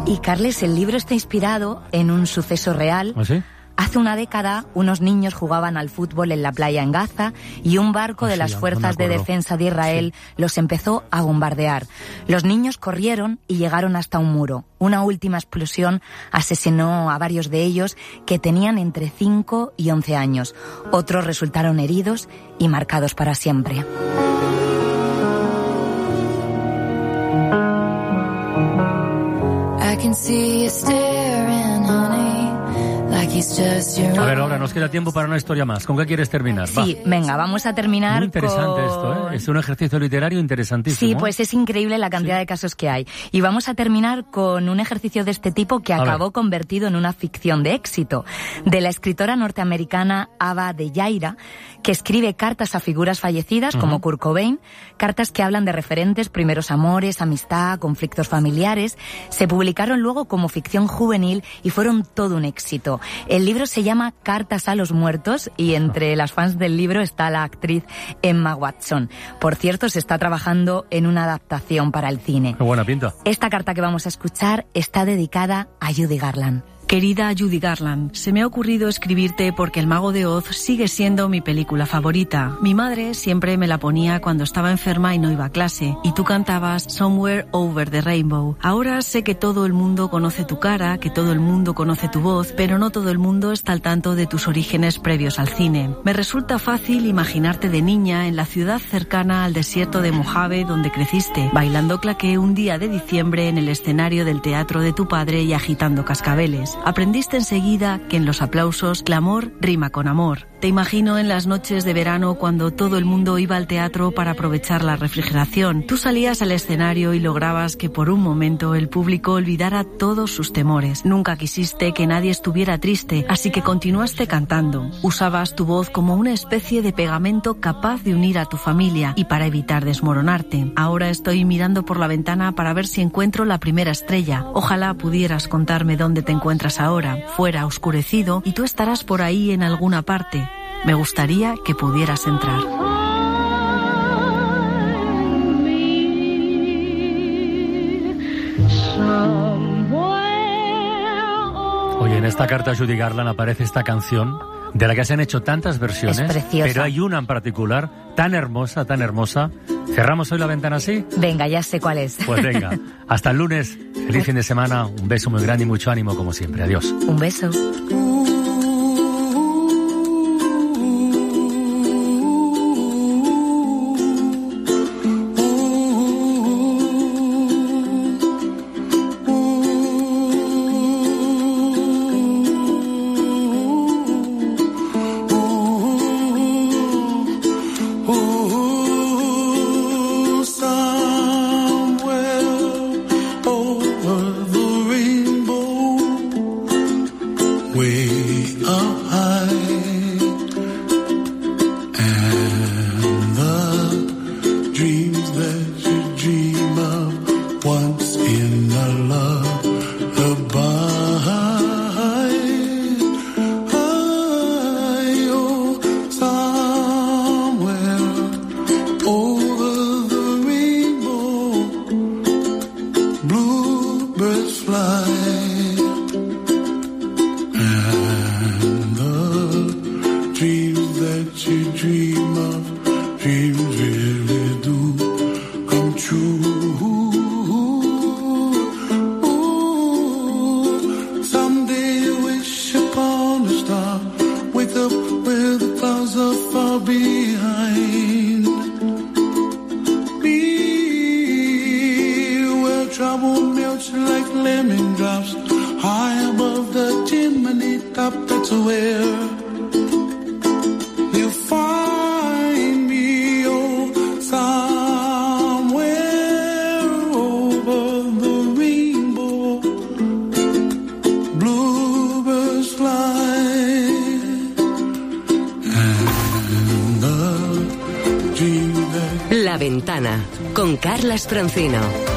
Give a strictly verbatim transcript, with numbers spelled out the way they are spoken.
Y Carles, el libro está inspirado en un suceso real. ¿Ah, sí? Hace una década, unos niños jugaban al fútbol en la playa en Gaza y un barco Ah, de sí, las ya, fuerzas no me de acuerdo. defensa de Israel Sí. los empezó a bombardear. Los niños corrieron y llegaron hasta un muro. Una última explosión asesinó a varios de ellos que tenían entre cinco y once años. Otros resultaron heridos y marcados para siempre. I can see you staring, honey, like he's just your A ver, ahora nos queda tiempo para una historia más. ¿Con qué quieres terminar? Va. Sí, venga, vamos a terminar Muy interesante con... esto, ¿eh? Es un ejercicio literario interesantísimo. Sí, pues es increíble la cantidad Sí. de casos que hay. Y vamos a terminar con un ejercicio de este tipo que A acabó ver. convertido en una ficción de éxito, de la escritora norteamericana Ava de Yaira, que escribe cartas a figuras fallecidas, como Kurt Cobain, cartas que hablan de referentes, primeros amores, amistad, conflictos familiares. Se publicaron luego como ficción juvenil y fueron todo un éxito. El libro se llama Cartas a los muertos y entre las fans del libro está la actriz Emma Watson. Por cierto, se está trabajando en una adaptación para el cine. Qué buena pinta. Esta carta que vamos a escuchar está dedicada a Judy Garland. Querida Judy Garland, se me ha ocurrido escribirte porque El Mago de Oz sigue siendo mi película favorita. Mi madre siempre me la ponía cuando estaba enferma y no iba a clase, y tú cantabas Somewhere Over the Rainbow. Ahora sé que todo el mundo conoce tu cara, que todo el mundo conoce tu voz, pero no todo el mundo está al tanto de tus orígenes previos al cine. Me resulta fácil imaginarte de niña en la ciudad cercana al desierto de Mojave donde creciste, bailando claqué un día de diciembre en el escenario del teatro de tu padre y agitando cascabeles. Aprendiste enseguida que en los aplausos clamor rima con amor. Te imagino en las noches de verano cuando todo el mundo iba al teatro para aprovechar la refrigeración. Tú salías al escenario y lograbas que por un momento el público olvidara todos sus temores. Nunca quisiste que nadie estuviera triste, así que continuaste cantando. Usabas tu voz como una especie de pegamento capaz de unir a tu familia y para evitar desmoronarte. Ahora estoy mirando por la ventana para ver si encuentro la primera estrella. Ojalá pudieras contarme dónde te encuentras ahora. Fuera oscurecido y tú estarás por ahí en alguna parte. Me gustaría que pudieras entrar. Oye, en esta carta a Judy Garland aparece esta canción de la que se han hecho tantas versiones, Es preciosa. pero hay una en particular tan hermosa, tan hermosa. ¿Cerramos hoy la ventana así? Venga, ya sé cuál es. Pues venga, hasta el lunes, feliz fin de semana, un beso muy grande y mucho ánimo como siempre. Adiós. Un beso. La Ventana con Carlas Francino.